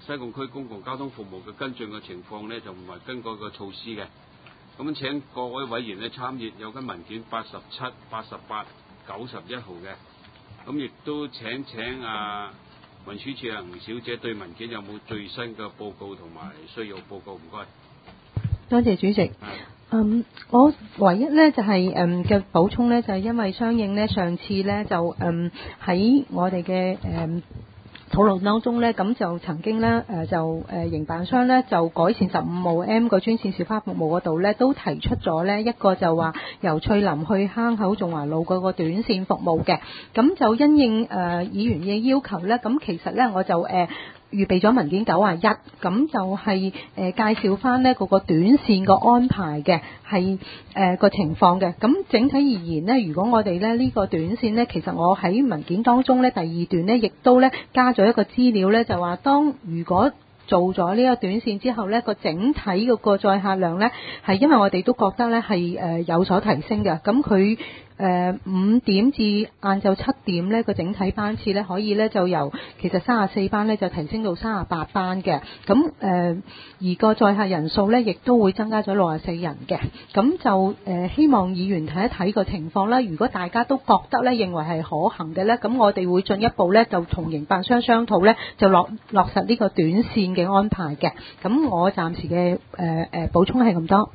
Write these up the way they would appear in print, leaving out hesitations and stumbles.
西貢區公共交通服務嘅跟進嘅情況呢，就唔係根據個措施嘅。咁請各位委員呢參閱有關文件87、88、91號嘅。咁亦都請運輸署吳小姐對文件有冇最新嘅報告同埋需要報告？唔該。 多謝主席。我唯一咧就係嘅補充咧，就係因為相應咧上次咧就喺我哋嘅討論當中咧，咁就曾經咧營辦商咧就改善15號 M 個專線小巴服務嗰度咧，都提出咗咧一個就話由翠林去坑口頌華路嗰個短線服務嘅，咁就因應議員嘅要求咧，咁其實咧我就預備咗文件91，咁就係介紹翻呢嗰個短線個安排嘅係個情況嘅。咁整體而言呢，如果我哋呢個短線呢，其實我喺文件當中呢第2段呢，亦都呢加咗一個資料呢，就話如果做咗呢個短線之後呢，個整體嗰個載客量呢，係因為我哋都覺得呢係有所提升嘅。咁佢5點至晏晝7點呢個整體班次呢，可以呢就由其實34班呢就提升到38班嘅。咁而個載客人數呢，亦都會增加咗64人嘅。咁就希望議員睇一睇個情況啦。如果大家都覺得呢認為係可行嘅呢，咁我哋會進一步呢就同營辦商商討呢，就落實呢個短線嘅安排嘅。咁我暫時嘅補充係咁多。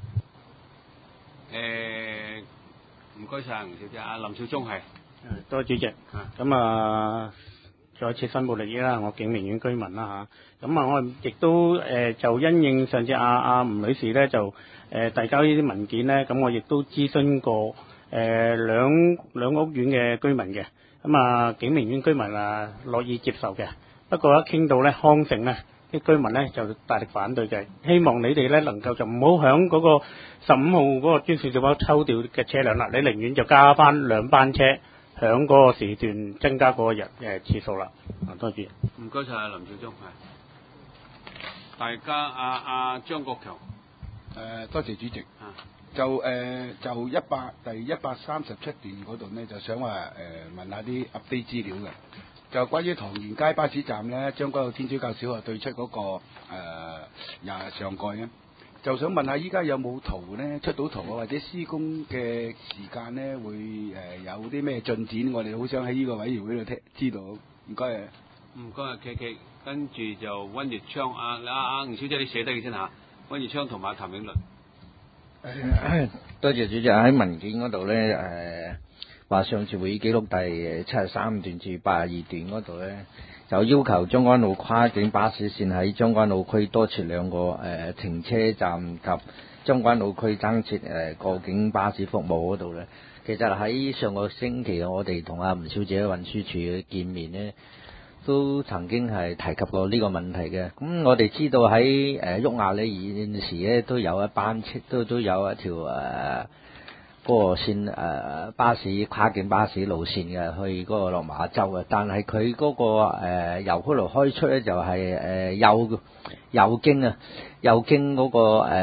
唔該晒吳小姐。林少忠係。 多謝主席。咁再次申報利益啦，我景明苑居民啦嚇。咁我亦都就因應上次吳女士咧就遞交呢啲文件咧，咁我亦都諮詢過兩屋苑嘅居民嘅。咁景明苑居民樂意接受嘅。不過一傾到咧康城咧，啲居民咧就大力反對嘅，希望你哋咧能夠就唔好響嗰個15號嗰個專線小巴抽調嘅車輛啦，你寧願就加翻2班車響嗰個時段增加嗰個次數啦。多謝。 唔該晒林少忠係。大家張國強。 多謝主席。就第137段嗰度呢，就想話問下啲 update 資料嘅。就關於唐賢街巴士站咧，將軍澳天主教小學對出嗰個上蓋咧，就想問下依家有冇圖咧，出到圖啊，或者施工嘅時間咧會有啲咩進展？我哋好想喺呢個委員會度知道。唔該。 唔該，K，跟住就溫月昌吳小姐你寫低佢先嚇。溫月昌同埋譚永麟。 多謝主席。喺文件嗰度咧話上次會議記錄第73段至82段嗰度咧，就要求將軍澳跨境巴士線喺將軍澳區多設2個停車站及將軍澳區增設過境巴士服務嗰度咧。其實喺上個星期我哋同吳小姐運輸署見面咧，都曾經係提及過呢個問題嘅。咁我哋知道喺旭亞咧現時咧都有一班車，都有一條嗰個線巴士跨境巴士路線嘅去嗰個落馬洲嘅，但係佢嗰個由嗰度開出咧就係右經嗰個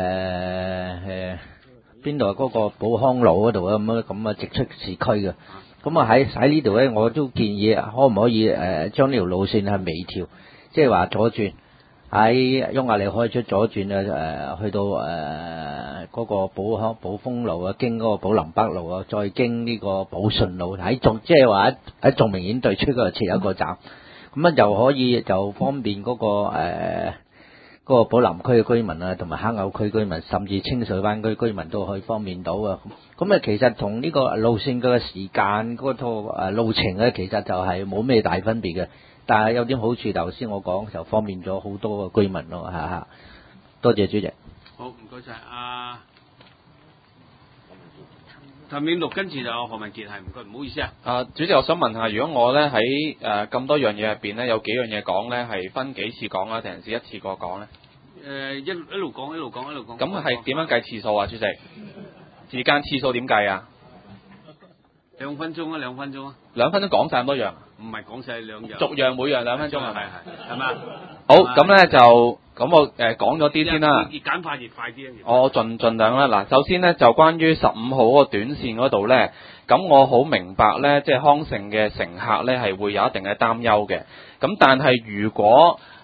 邊度嗰個寶康路嗰度啊，咁直出市區嘅。咁喺呢度咧，我都建議可唔可以將呢條路線係微調，即係話左轉喺旭亞里開出左轉去到嗰個寶豐路啊，經嗰個寶林北路啊，再經呢個寶順路即係話喺仲明顯對出嗰度設一個站，咁就可以就方便嗰個寶林區嘅居民啊，同埋坑口區居民，甚至清水灣區居民都可以方便到啊。咁其實同呢個路線嘅時間嗰套路程咧，其實就係冇咩大分別嘅。但係有啲好處，頭先我講就方便咗好多個居民咯，多謝主席。 好，唔該晒。譚永祿跟住就何文傑係，唔該，唔好意思啊。 主席，我想問下，如果我咧喺咁多樣嘢入邊咧，有幾樣嘢講咧，係分幾次講啊，定係一次過講咧？ 一路講。 咁係點樣計次數啊，主席？時間次數點計啊 ？2分鐘啊，2分鐘啊。 2分鐘講晒咁多樣？ 唔係講晒2樣。 逐樣每樣2分鐘啊？ 係咪？ 好，咁咧就。咁我講咗啲先啦， 越簡化越快啲。 我盡量啦。嗱，首先咧就關於15號嗰個短線嗰度咧，咁我好明白咧，即係康城嘅乘客咧係會有一定嘅擔憂嘅。咁但係如果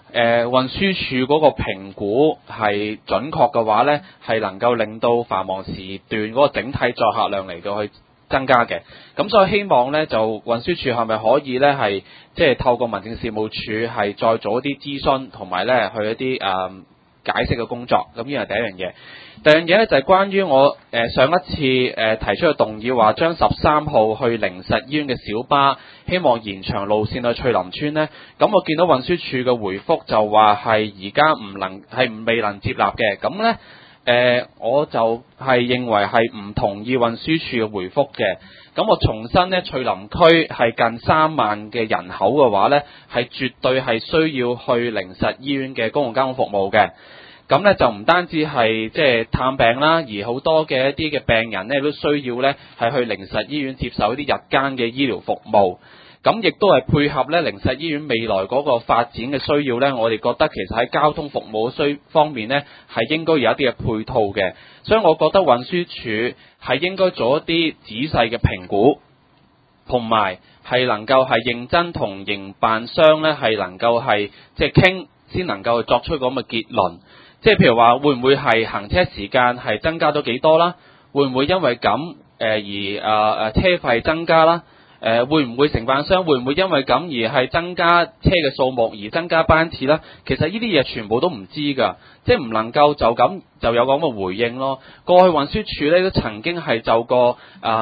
運輸署嗰個評估係準確嘅話呢，係能夠令到繁忙時段嗰個整體載客量嚟到去增加嘅。咁所以希望呢，就運輸署係咪可以呢，係即係透過民政事務處係再做一啲諮詢同埋呢去一啲解釋嘅工作。咁呢係第一樣嘢。第二樣嘢咧就係關於我上一次提出嘅動議，話將13號去靈實醫院嘅小巴，希望延長路線去翠林村呢。咁我見到運輸署嘅回覆就話係而家未能接納嘅。咁呢，我就係認為係唔同意運輸署嘅回覆嘅。咁我重申呢，翠林區係近3萬嘅人口嘅話呢，係絕對係需要去靈實醫院嘅公共交通服務嘅。咁咧就唔單止係即係探病啦，而好多嘅一啲嘅病人咧都需要咧係去靈實醫院接受一啲日間嘅醫療服務。咁亦都係配合咧靈實醫院未來嗰個發展嘅需要咧，我哋覺得其實喺交通服務方面咧係應該有一啲嘅配套嘅。所以我覺得運輸署係應該做一啲仔細嘅評估，同埋係能夠係認真同營辦商咧係能夠係即係傾，先能夠作出咁嘅結論。即係譬如話，會唔會係行車時間係增加咗幾多啦？會唔會因為咁而車費增加啦？會唔會承辦商會唔會因為咁而係增加車嘅數目而增加班次啦？其實呢啲嘢全部都唔知㗎，即係唔能夠就咁就有咁嘅回應咯。過去運輸署咧都曾經係就個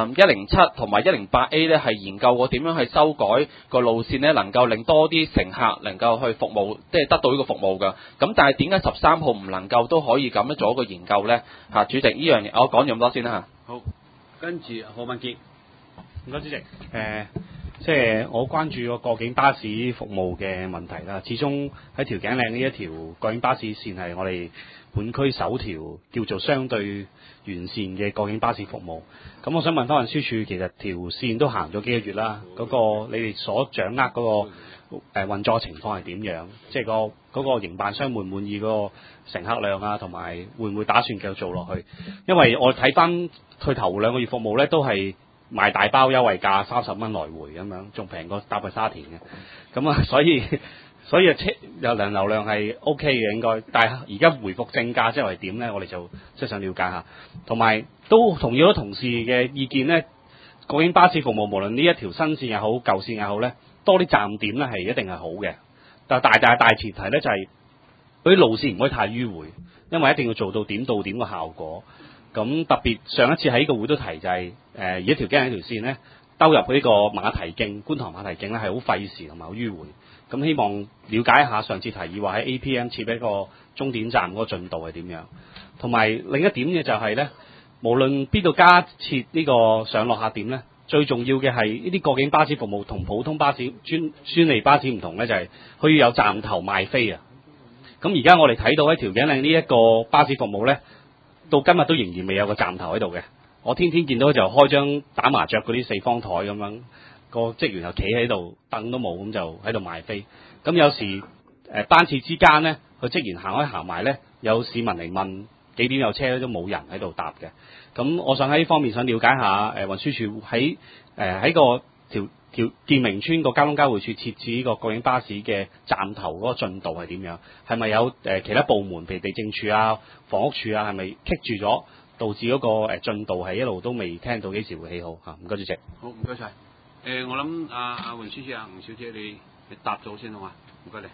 107同埋108A 咧係研究過點樣去修改個路線咧，能夠令多啲乘客能夠去服務，即係得到呢個服務㗎。咁但係點解13號唔能夠都可以咁樣做一個研究咧？主席，呢樣嘢我講咁多先啦。 好，跟住何文傑。 唔該，主席。即係我關注個過境巴士服務嘅問題啦。始終喺調景嶺呢一條過境巴士線係我哋本區首條叫做相對完善嘅過境巴士服務。咁我想問翻運輸署，其實條線都行咗幾個月啦，嗰個你哋所掌握嗰個運作情況係點樣？即係嗰個營辦商滿唔滿意嗰個乘客量啊，同埋會唔會打算繼續做落去？因為我睇翻佢頭2個月服務咧，都係賣大包優惠價30蚊來回咁樣，仲平過搭去沙田嘅。咁啊，所以車人流量係 OK 嘅應該，但係而家回復正價即係點咧？我哋就即係想了解下，同埋都同意咗同事嘅意見咧。過境巴士服務無論呢一條新線又好舊線又好咧，多啲站點咧係一定係好嘅。但係大前提咧就係嗰啲路線唔可以太迂迴，因為一定要做到點到點嘅效果。咁特別上一次喺呢個會都提就係而家調景嶺條線咧，兜入呢個馬蹄徑、觀塘馬蹄徑咧係好費時同埋好迂迴。咁希望了解一下上次提議話喺 APM 設一個終點站嗰個進度係點樣。同埋另一點嘅就係咧，無論邊度加設呢個上落客點咧，最重要嘅係呢啲過境巴士服務同普通巴士專利巴士唔同咧，就係佢要有站頭賣飛啊。咁而家我哋睇到喺調景嶺呢一個巴士服務咧，到今日都仍然未有個站頭喺度嘅。我天天見到就開張打麻雀嗰啲4方台咁樣，個職員又企喺度，凳都冇，咁就喺度賣飛。咁有時班次之間呢，個職員行開行埋呢，有市民嚟問幾點有車都冇人喺度搭嘅。咁我想喺呢方面想了解下運輸署喺個建明村個交通交匯處設置呢個過境巴士嘅站頭嗰個進度係點樣？係咪有其他部門譬如地政處啊、房屋處啊，係咪棘住咗，導致嗰個進度係一路都未聽到幾時會起好嚇？唔該主席。 好，唔該晒。我諗阿運輸署吳小姐你答咗先好嘛？唔該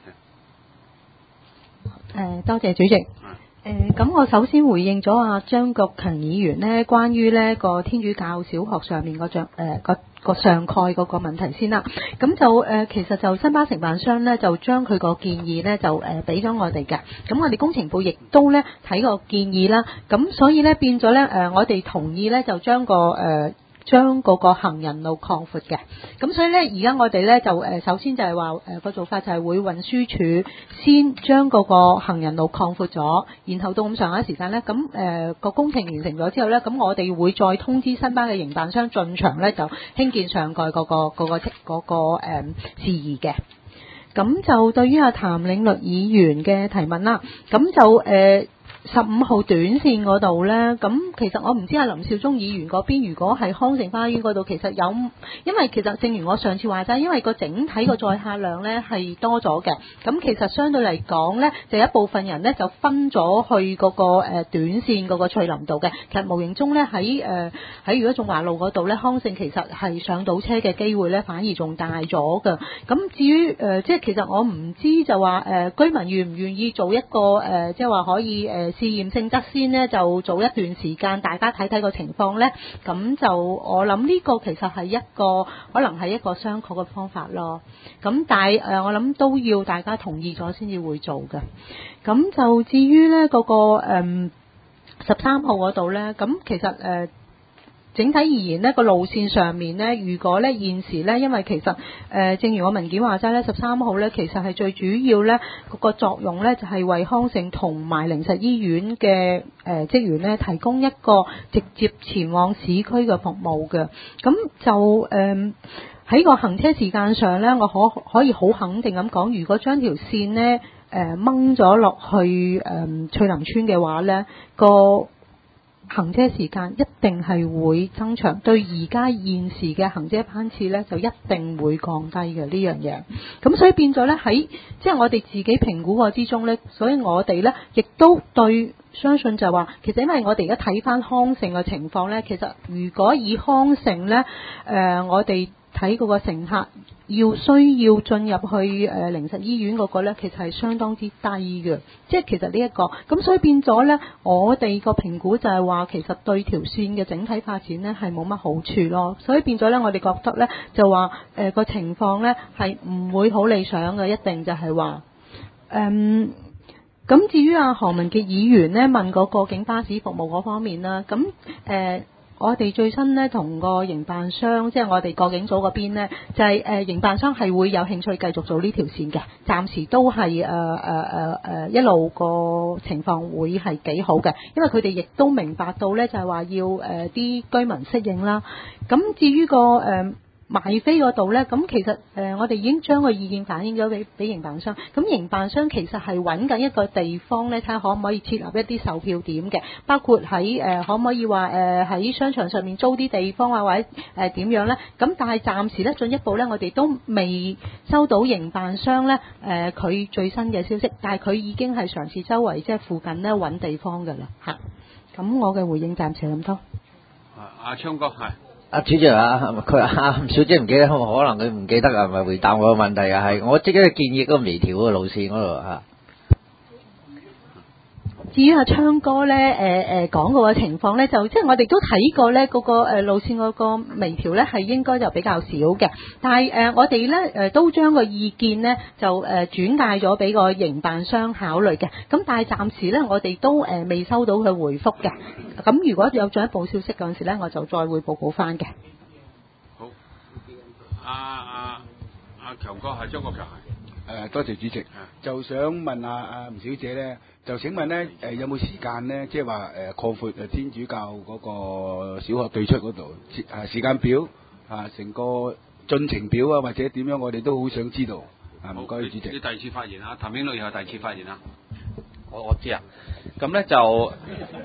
你。 多謝主席。咁我首先回應咗阿張國強議員呢關於呢個天主教小學上面個上蓋嗰個問題先啦。咁就其實就新巴承辦商呢，就將佢個建議呢，就俾咗我哋嘅。咁我哋工程部亦都呢睇個建議啦。咁所以呢，變咗呢，我哋同意呢，就將嗰個行人路擴闊嘅。咁所以咧，而家我哋咧就首先就係話個做法就係會運輸署先將嗰個行人路擴闊咗，然後到咁上下時間咧，咁個工程完成咗之後咧，咁我哋會再通知新巴嘅營辦商進場咧，就興建上蓋嗰個事宜嘅。咁就對於阿譚領律議員嘅提問啦，咁就 15號短線嗰度呢，咁其實我唔知阿林少忠議員嗰邊，如果係康城花園嗰度，其實有，因為其實正如我上次話齋，因為個整體個載客量呢係多咗嘅，咁其實相對嚟講呢，就一部分人呢就分咗去嗰個短線嗰個翠林道嘅，其實無形中呢，喺如果中華路嗰度呢，康城其實係上到車嘅機會呢反而仲大咗㗎。咁至於即係其實我唔知就話居民願唔願意做一個即係話可以試驗性質先呢，就做一段時間，大家睇睇個情況呢。咁就我諗呢個其實係一個可能係一個商榷嘅方法咯。咁但係我諗都要大家同意咗先至會做嘅。咁就至於呢嗰個13號嗰度呢，咁其實整體而言呢個路線上面呢，如果呢現時呢，因為其實正如我文件話齋呢，13號呢其實係最主要呢個作用呢，就係為康城同埋靈實醫院嘅職員呢提供一個直接前往市區嘅服務嘅。咁就喺個行車時間上呢，我可以好肯定咁講，如果將條線呢掹咗落去翠林村嘅話呢，個行車時間一定係會增長，對而家現時嘅行車班次呢，就一定會降低嘅呢樣嘢。咁所以變咗呢，喺即係我哋自己評估過之中呢，所以我哋呢亦都對相信就話，其實因為我哋而家睇翻康城嘅情況呢，其實如果以康城呢，我哋睇嗰個乘客要需要進入去靈實醫院嗰個呢，其實係相當之低嘅，即係其實呢一個咁，所以變咗呢，我哋個評估就係話，其實對條線嘅整體發展呢係冇乜好處咯，所以變咗呢，我哋覺得呢就話個情況呢係唔會好理想嘅，一定就係話咁至於阿何文傑議員呢問嗰個警巴士服務嗰方面啦，咁我哋最新呢同個營辦商，即係我哋個警組嗰邊呢，就係營辦商係會有興趣繼續做呢條線嘅，暫時都係一路個情況會係幾好嘅，因為佢哋亦都明白到呢，就係話要啲居民適應啦。咁至於個賣飛嗰度呢，咁其實我哋已經將個意見反映咗俾營辦商，咁營辦商其實係揾緊一個地方呢，睇下可唔可以設立一啲售票點嘅，包括喺可唔可以話喺商場上面租啲地方啊，或者點樣呢？咁但係暫時呢，進一步呢，我哋都未收到營辦商呢佢最新嘅消息，但係佢已經係嘗試周圍即係附近呢揾地方㗎啦嚇。咁我嘅回應暫時係咁多。 阿昌哥係。 主席佢阿小姐唔記得，可能佢唔記得啊，咪回答我個問題啊，係我即刻建議嗰個微調嗰個路線嗰度嚇。 至於阿昌哥呢講過嘅情況呢，就即係我哋都睇過呢嗰個路線嗰個微調呢係應該就比較少嘅，但係我哋呢都將個意見呢就轉介咗俾個營辦商考慮嘅，咁但係暫時呢我哋都未收到佢回覆嘅，咁如果有進一步消息嗰陣時呢，我就再會報告翻嘅。 好，阿強哥係張國強係。 多謝主席，就想問下阿吳小姐咧，就請問咧有冇時間咧，即係話擴闊天主教嗰個小學對出嗰度時間表成個進程表啊，或者點樣，我哋都好想知道。唔該，主席。 你第二次發言啊，譚英女又係第二次發言啊。 我知啊，咁咧就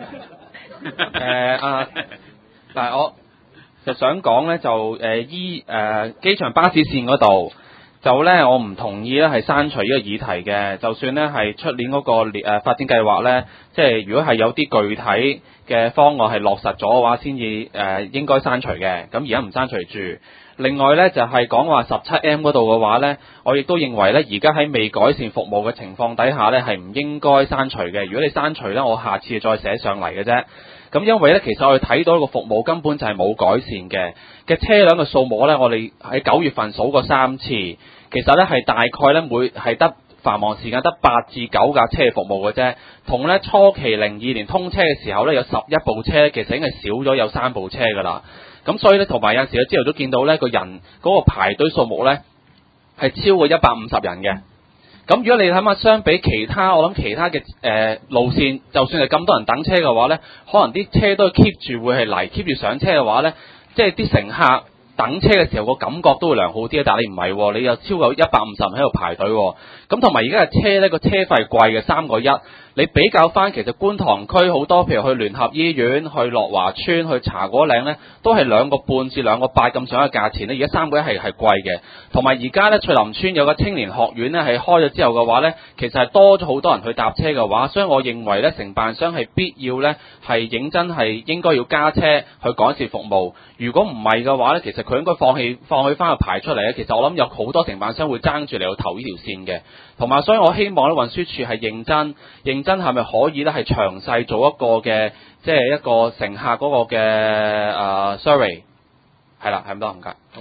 嗱，我就想講咧就依機場巴士線嗰度。就咧，我唔同意咧，係刪除呢個議題嘅。就算咧係出年嗰個發展計劃咧，即係如果係有啲具體嘅方案係落實咗嘅話，先至應該刪除嘅。咁而家唔刪除住。另外咧就係講話17M 嗰度嘅話咧，我亦都認為咧，而家喺未改善服務嘅情況底下咧，係唔應該刪除嘅。如果你刪除咧，我下次再寫上嚟嘅啫。咁因為咧，其實我哋睇到個服務根本就係冇改善嘅車輛嘅數目咧，我哋喺9月份數過3次，其實咧係大概咧係得繁忙時間得8至9架車服務嘅啫，同咧初期02年通車嘅時候咧有11部車，其實已經係少咗有3部車噶啦。咁所以咧，同埋有陣時朝頭早見到咧個人嗰個排隊數目咧係超過150人嘅。咁如果你諗下相比其他，我諗其他嘅路線，就算係咁多人等車嘅話咧，可能啲車都 keep 住會係嚟 keep 住上車嘅話咧，即係啲乘客等車嘅時候個感覺都會良好啲。但係你唔係喎，你有超過150人喺度排隊喎。咁同埋而家嘅車咧個車費貴嘅3個1， 你比較翻其實觀塘區好多，譬如去聯合醫院、去樂華村、去茶果嶺呢，都係2個半至2個8咁上下價錢咧。而家3個係貴嘅，同埋而家呢，翠林村有個青年學院呢，係開咗之後嘅話呢，其實係多咗好多人去搭車嘅話，所以我認為呢，承辦商係必要呢，係認真係應該要加車去改善服務。如果唔係嘅話呢，其實佢應該放棄翻個牌出嚟咧。其實我諗有好多承辦商會爭住嚟去投呢條線嘅，同埋所以我希望咧運輸署係認真係咪可以咧係詳細做一個嘅即係一個乘客嗰個嘅survey 係啦，係咁多唔該。 好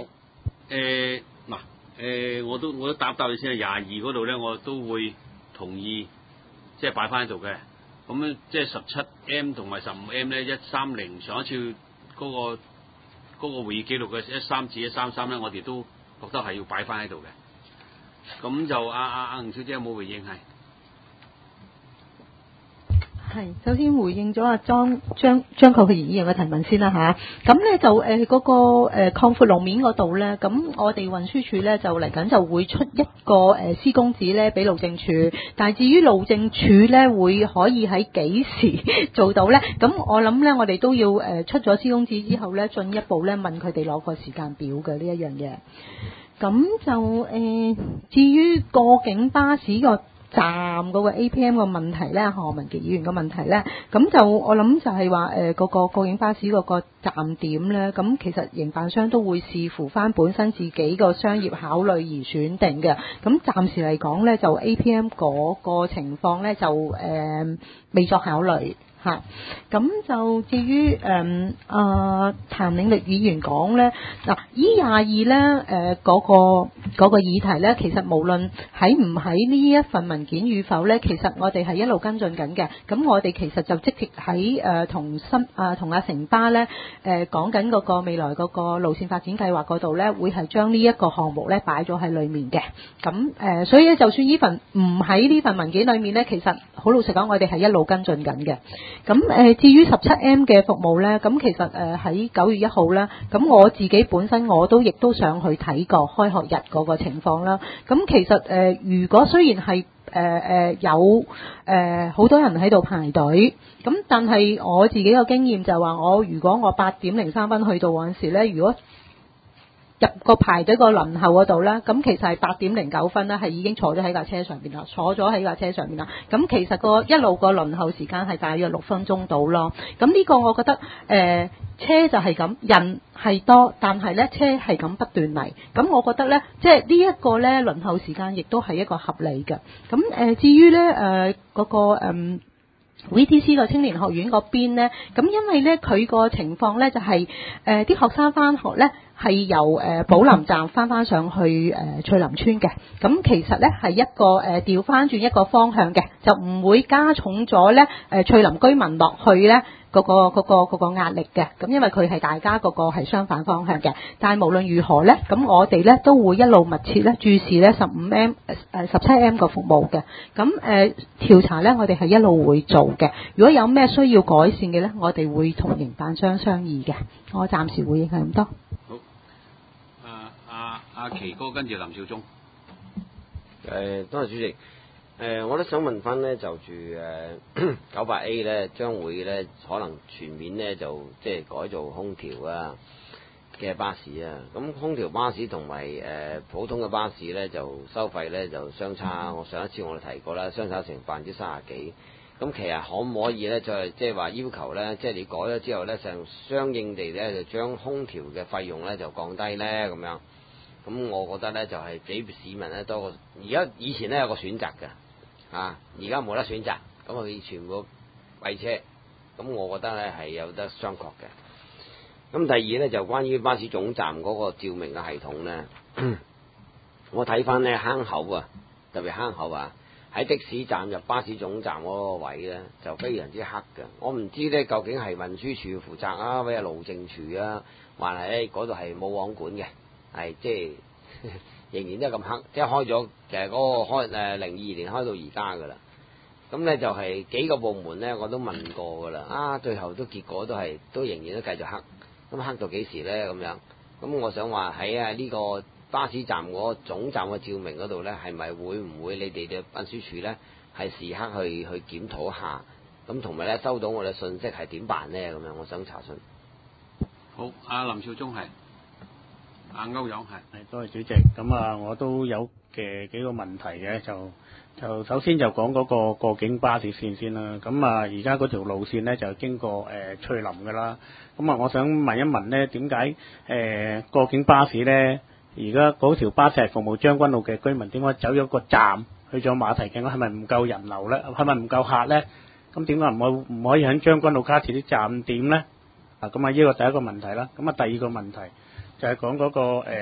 我都答你先啊。22嗰度咧，我都會同意即係擺翻喺度嘅。咁咧即係17M 同埋15M 咧130上一次嗰個會議記錄嘅13至133咧，我哋都覺得係要擺翻喺度嘅。咁就阿吳小姐有冇回應係？ 係，首先回應咗阿張國鈞議員嘅提問先啦吓。咁咧就嗰個擴闊路面嗰度咧，咁我哋運輸署咧就嚟緊就會出一個施工紙咧俾路政署，但係至於路政署咧會可以喺幾時做到咧？咁我諗咧我哋都要出咗施工紙之後咧，進一步咧問佢哋攞個時間表嘅呢一樣嘢。咁就至於過境巴士個站嗰個 APM 個問題咧，何文傑議員個問題咧，咁就我諗就係話嗰個過境巴士嗰個站點咧，咁其實營辦商都會視乎翻本身自己個商業考慮而選定嘅。咁暫時嚟講咧，就 APM 嗰個情況咧就未作考慮。嚇，咁就至於譚領力議員講咧，嗱，E22咧嗰個議題咧，其實無論喺唔喺呢一份文件與否咧，其實我哋係一路跟進緊嘅。咁我哋其實就積極喺同阿城巴咧講緊嗰個未來嗰個路線發展計劃嗰度咧，會係將呢一個項目咧擺咗喺裡面嘅。咁所以咧，就算呢份唔喺呢份文件裡面咧，其實好老實講，我哋係一路跟進緊嘅。咁至於17M 嘅服務咧，咁其實喺9月1號啦，咁我自己本身我都亦都上去睇過開學日嗰個情況啦。咁其實如果雖然係有好多人喺度排隊，咁但係我自己個經驗就話，如果我8點03分去到嗰陣時咧，如果入個排隊個輪候嗰度咧，咁其實係8點09分咧，係已經坐咗喺架車上邊啦，咁其實個一路個輪候時間係大約6分鐘到咯。咁呢個我覺得車就係咁，人係多，但係咧車係咁不斷嚟。咁我覺得咧，即係呢一個咧輪候時間亦都係一個合理嘅。咁至於咧嗰個VTC 個青年學院嗰邊咧，咁因為咧佢個情況咧就係啲學生翻學咧係由寶林站翻上去翠林村嘅。咁其實咧係一個調翻轉一個方向嘅，就唔會加重咗咧翠林居民落去咧嗰個壓力嘅。咁因為佢係大家嗰個係相反方向嘅。但係無論如何咧，咁我哋咧都會一路密切咧注視咧15M 17M 個服務嘅。咁調查咧我哋係一路會做嘅。如果有咩需要改善嘅咧，我哋會同營辦商商議嘅。我暫時回應係咁多。 好，阿奇哥跟住林少忠。 多謝主席。我都想問翻咧，就住98A 咧，將會咧可能全面咧就即係改造空調啊嘅巴士啊。咁空調巴士同埋普通嘅巴士咧，就收費咧就相差。我上一次我哋提過啦，相差成30%幾。咁其實可唔可以咧，再即係話要求咧，即係你改咗之後咧，相應地咧就將空調嘅費用咧就降低咧咁樣。咁我覺得咧就係俾市民咧多個，以前咧有個選擇嘅，而家冇得選擇，咁佢全部貴車，咁我覺得咧係有得商榷嘅。咁第二咧就關於巴士總站嗰個照明嘅系統咧，我睇翻咧坑口啊，特別坑口啊，喺的士站入巴士總站嗰個位咧就非常之黑嘅。我唔知咧究竟係運輸署負責啊，或者路政署啊，還係嗰度係冇網管嘅。係即係仍然都係咁黑，即係開咗其實嗰個02年開到而家噶啦。咁咧就係幾個部門咧我都問過噶啦，最後結果都仍然都繼續黑。咁黑到幾時咧咁樣？咁我想話喺呢個巴士站嗰個總站嘅照明嗰度呢，係咪會唔會你哋嘅運輸署呢，係時刻去檢討一下？咁同埋呢，收到我哋信息係點辦呢？咁樣我想查詢。 好，阿林少忠係，阿歐陽係。 多謝主席。咁啊，我都有嘅幾個問題嘅，就首先就講嗰個過境巴士線先啦。咁啊，而家嗰條路線呢，就經過翠林㗎啦。咁啊，我想問一問呢，點解過境巴士呢？而家嗰條巴士係服務將軍澳嘅居民，點解走咗個站去咗馬蹄徑？係咪唔夠人流呢？係咪唔夠客呢？咁點解唔可以喺將軍澳加設啲站點呢？咁啊，呢個第一個問題啦。咁啊，第二個問題就係講嗰個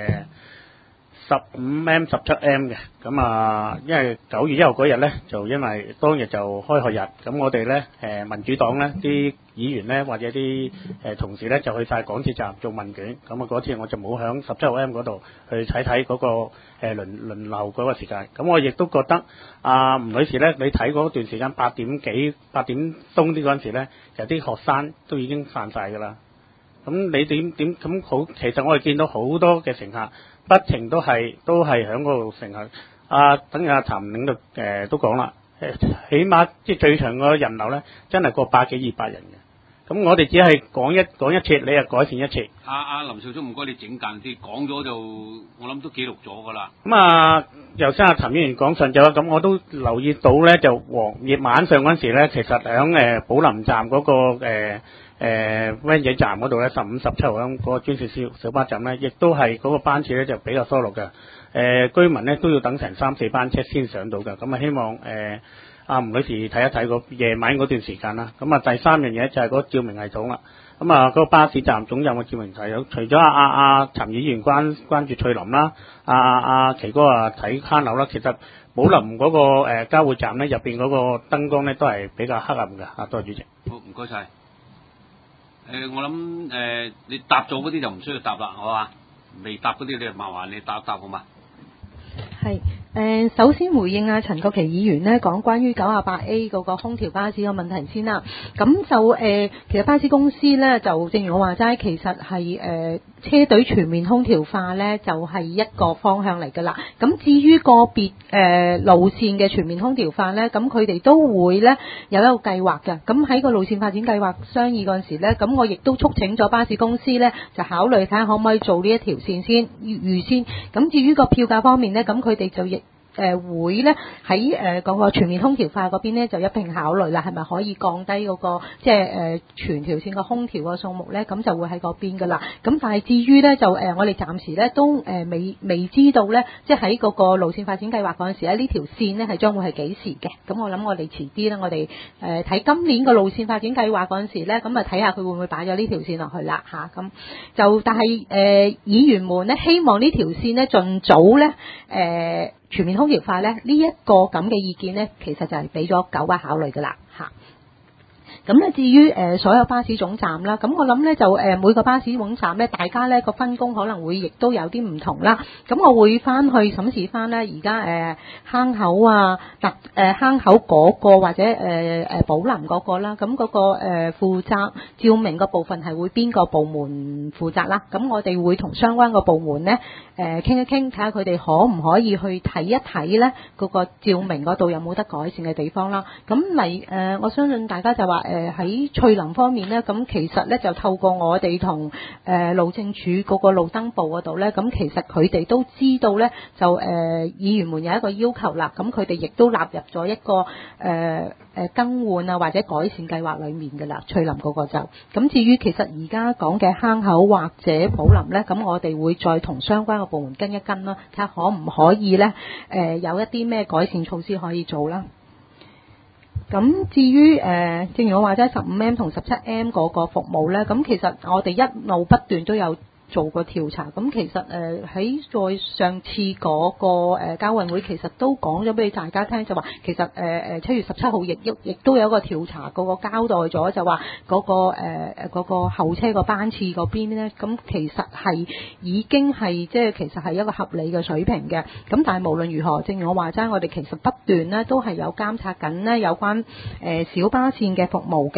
15M、17M 嘅。咁啊，因為9月1號嗰日呢，就因為當日就開學日，咁我哋呢，民主黨呢啲議員呢，或者啲同事呢，就去晒港鐵站做問卷。咁啊，嗰次我就冇響17號 M 嗰度去睇嗰個輪流嗰個時間。咁我亦都覺得吳女士呢，你睇嗰段時間8點鐘啲嗰陣時呢，有啲學生都已經散晒㗎啦。咁你點咁好？其實我哋見到好多嘅乘客不停都係響嗰度乘客。等下譚領導都講啦，起碼即係最長個人流咧，真係過100幾200人嘅。咁我哋只係講一次，你又改善一次。 阿林少忠，唔該你整間啲，講咗就我諗都記錄咗㗎啦。 咁由先阿譚議員講順就啦，咁我都留意到咧，就夜晚上嗰陣時咧，其實響寶林站嗰個灣仔站嗰度咧，15、17號嗰個專線小巴站咧，亦都係嗰個班次咧就比較疏落嘅。居民咧都要等成3、4班車先上到嘅。咁啊，希望阿吳女士睇一睇個夜晚嗰段時間啦。咁啊，第三樣嘢就係嗰個照明系統啦。咁啊，嗰個巴士站總有個照明系統，除咗阿陳議員關注翠林啦，阿奇哥睇坑樓啦，其實寶林嗰個交匯站咧入邊嗰個燈光咧都係比較黑暗嘅。多謝主席。 好，唔該晒。我諗你答咗嗰啲就唔需要答啦，好嘛？未答嗰啲你麻煩你答好嘛？ 係首先回應陳國旗議員呢講關於98A 嗰個空調巴士嘅問題先啦。咁就其實巴士公司呢，就正如我話齋，其實係車隊全面空調化呢，就係一個方向嚟㗎啦。咁至於個別路線嘅全面空調化呢，咁佢哋都會呢有一個計劃嘅。咁喺個路線發展計劃商議嗰陣時呢，咁我亦都促請咗巴士公司呢，就考慮睇下可唔可以做呢一條線先預先。咁至於個票價方面呢，咁佢哋就亦會咧喺嗰個全面空調化嗰邊咧就一並考慮啦，係咪可以降低嗰個即係全條線個空調個數目咧？咁就會喺嗰邊噶啦。咁但係至於咧就我哋暫時咧都未知道咧，即係喺嗰個路線發展計劃嗰陣時咧，呢條線咧係將會係幾時嘅？咁我諗我哋遲啲咧，我哋睇今年個路線發展計劃嗰陣時咧，咁啊睇下佢會唔會擺咗呢條線落去啦嚇。咁就但係議員們咧希望呢條線咧盡早咧全面空調化咧，呢一個咁嘅意見咧，其實就係俾咗9巴考慮㗎啦嚇。咁咧至於所有巴士總站啦，咁我諗咧就每個巴士總站咧，大家咧個分工可能會亦都有啲唔同啦。咁我會翻去審視翻咧，而家坑口坑口嗰個或者寶林嗰個啦，咁嗰個負責照明個部分係會邊個部門負責啦？咁我哋會同相關個部門咧傾一傾，睇下佢哋可唔可以去睇一睇咧嗰個照明嗰度有冇得改善嘅地方啦。咁我相信大家就話喺翠林方面咧，咁其實咧就透過我哋同路政署嗰個路燈部嗰度咧，咁其實佢哋都知道咧，就議員們有一個要求啦，咁佢哋亦都納入咗一個更換啊或者改善計劃裡面㗎啦。翠林嗰個就咁，至於其實而家講嘅坑口或者寶林咧，咁我哋會再同相關嘅部門跟一跟啦，睇下可唔可以咧有一啲咩改善措施可以做啦。咁至於正如我話齋15M 同17M 嗰個服務咧，咁其實我哋一路不斷都有做過調查。咁其實喺再上次嗰個交運會，其實都講咗俾大家聽，就話其實7月17號亦都有一個調查，嗰個交代咗就話嗰個後車個班次嗰邊咧，咁其實係已經係即係其實係一個合理嘅水平嘅。咁但係無論如何，正如我話齋，我哋其實不斷咧都係有監察緊咧有關小巴線嘅服務嘅。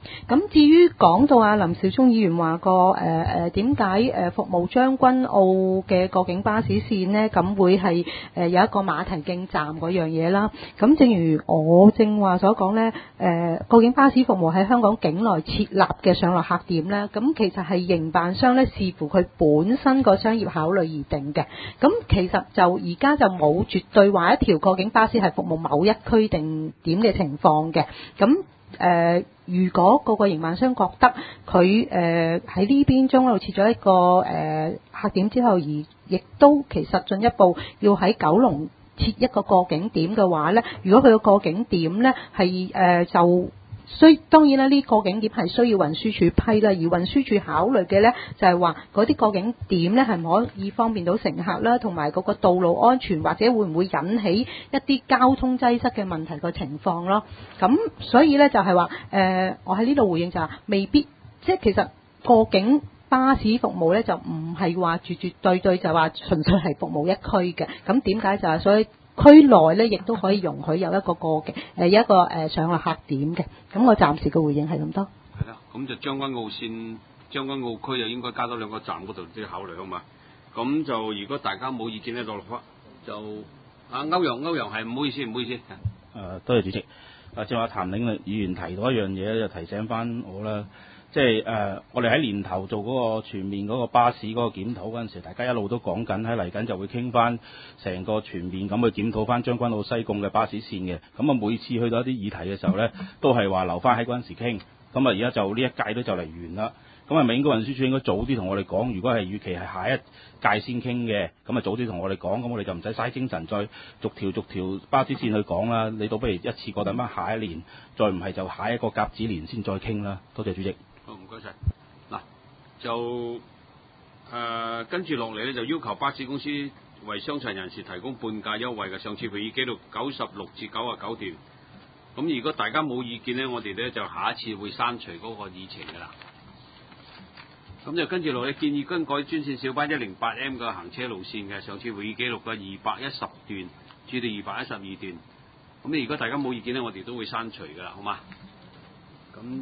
咁至於講到阿林少聰議員話個點解服務將軍澳嘅過境巴士線呢，咁會係有一個馬蹄徑站嗰樣嘢啦。咁正如我正話所講呢，過境巴士服務喺香港境內設立嘅上落客點呢，咁其實係營辦商呢視乎佢本身個商業考慮而定嘅。咁其實就而家就冇絕對話一條過境巴士係服務某一區定點嘅情況嘅。咁如果個營辦商覺得佢喺呢邊中路設咗一個客點之後，而亦都其實進一步要喺九龍設一個過境點嘅話呢，如果佢個過境點呢係就當然啦，呢個過境點係需要運輸署批啦，而運輸署考慮嘅呢，就係話嗰啲過境點呢係唔可以方便到乘客啦，同埋嗰個道路安全或者會唔會引起一啲交通擠塞嘅問題個情況咯。咁所以呢，就係話我喺呢度回應就係未必，即係其實過境巴士服務呢，就唔係話絕對就話純粹係服務一區嘅。咁點解就係所以區內咧，亦都可以容許有一個有一個上落客點嘅。咁我暫時嘅回應係咁多。 係啦，咁就將軍澳線、將軍澳區就應該加多2個站嗰度都要考慮好嘛。咁就如果大家冇意見咧，落翻就歐陽係唔好意思。 多謝主席。正話譚領議員提到一樣嘢就提醒翻我啦。即係我哋喺年頭做嗰個全面嗰個巴士嗰個檢討嗰陣時，大家一路都講緊喺嚟緊就會傾翻成個全面咁去檢討翻將軍澳西貢嘅巴士線嘅。咁啊每次去到一啲議題嘅時候呢，都係話留翻喺嗰陣時傾。咁啊而家就呢一屆都就嚟完啦。咁係咪應該運輸署應該早啲同我哋講？如果係預期係下一屆先傾嘅，咁啊早啲同我哋講，咁我哋就唔使嘥精神再逐條巴士線去講啦。你倒不如一次過等翻下一年，再唔係就下一個甲子年先再傾啦。多謝主席。 好，唔該晒。嗱，就跟住落嚟咧，就要求巴士公司為傷殘人士提供半價優惠嘅。上次會議記錄96至99段。咁如果大家冇意見咧，我哋咧就下一次會刪除嗰個議程噶啦。咁就跟住落嚟建議更改專線小巴 108M 嘅行車路線嘅。上次會議記錄嘅210段至到212段。咁如果大家冇意見咧，我哋都會刪除噶啦，好嘛？咁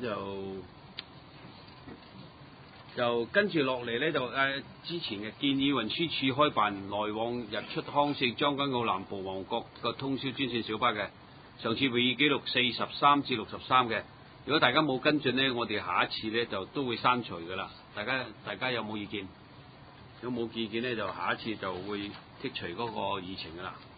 就跟住落嚟咧，就之前嘅建議運輸署開辦來往日出康城、將軍澳、南浦、旺角個通宵專線小巴嘅。上次會議記錄43至63嘅。如果大家冇跟進呢，我哋下一次呢就都會刪除噶啦。大家有冇意見？有冇意見呢？就下一次就會剔除嗰個議程噶啦。